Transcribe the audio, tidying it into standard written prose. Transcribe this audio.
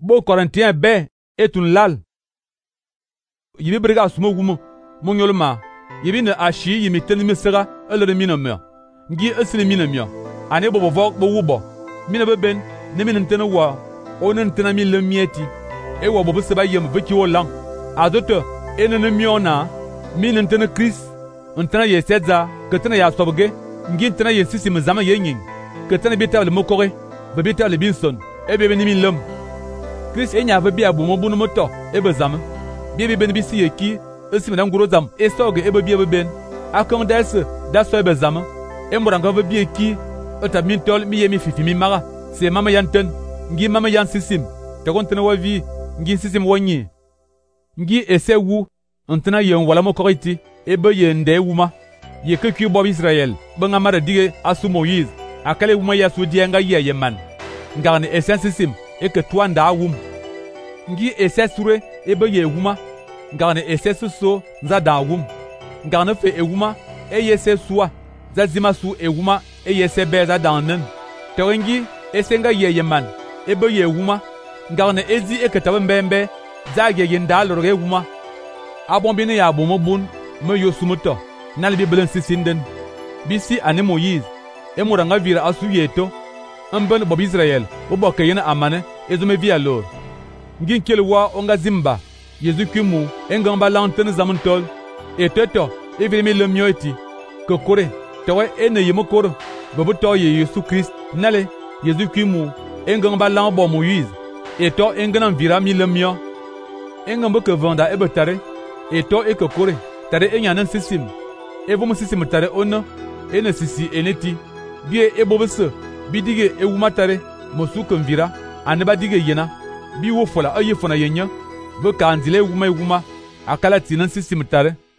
Bo Corinthiens be etun lal. Yibi briga sumo wumo monyolma. Yibi ne ashi yimi tenimi sera elere mina me. Ngi esile mina mia. Ane bo vok bo wubo. Mina beben ne mina ntene wa. Onen tena mi le mieti. E wo bo seba yem veki wo lang. Adote enene miona mina ntene Chris. Ntena yesedza ketena ya sobge. Ngi ntena yesisi mzama yenyin. Ketena beta le mokore. Bebeta le binson. Ebe ni min lem. Chris enya ve bia bo mo bunu moto. Ebe zam. Bibi ben bisi yeki. Esi medan guro zam. Esoge ebe bia beben. Akon delse. Daso ebe zam. Emoranga ve bia ki. Ota min tol mi yemi fifi mi mara. Se mama yanten. Ngi mama yan sisim. Takon tena wa vi. Ngi sisim wanyi. Ngi ese wu. Ntena yen wala mo koriti. Ebe yende wuma. Ye keki bob Israel. Benga mara dige asu Moïse. Akale wuma ya su dienga ye yeman. Ngarne esen sisim. Eke tuanda wum. Ngi ese sure. Ebe ye wuma. Ngarne ese suso. Nza da wum. Ngarne fe e wuma. Eye se suwa. Zazima su e wuma. Eye se beza danen. Terengi. Esenga ye yeman. Ebe ye wuma. Ngarne ezi eke tabe mbembe. Zage yenda lorge wuma. Abon bine ya bomo bun. Me yo sumoto. Nal bi belen sisinden. Bisi ane Moïse. Emuranga vira asu yeto. Amben bob Israel. Oboke yena amane. Ezume via lor. Ngin kelwa onga zimba. Yezu kimu. Engamba lanten zamuntol. Eteto. Evilemi lemyoeti. Kokore. Tewe ene yemokoro. Bobuto ye Yesu Christ. Nale. Yezu kimu. Engamba lambo Moïse. Eto enganam vira mi lemyo. Engamba ke vanda ebetare. Eto ekokore. Tare enyanan sisim. Evom sisim tare ono. Ene sisi eneti. Bie ebobese. Bidige ewumatare. Mosu konvira. Aneba dige yena. Bi wofola aye fona yenya. Be kanzile wuma. Akala tinan sisim tare.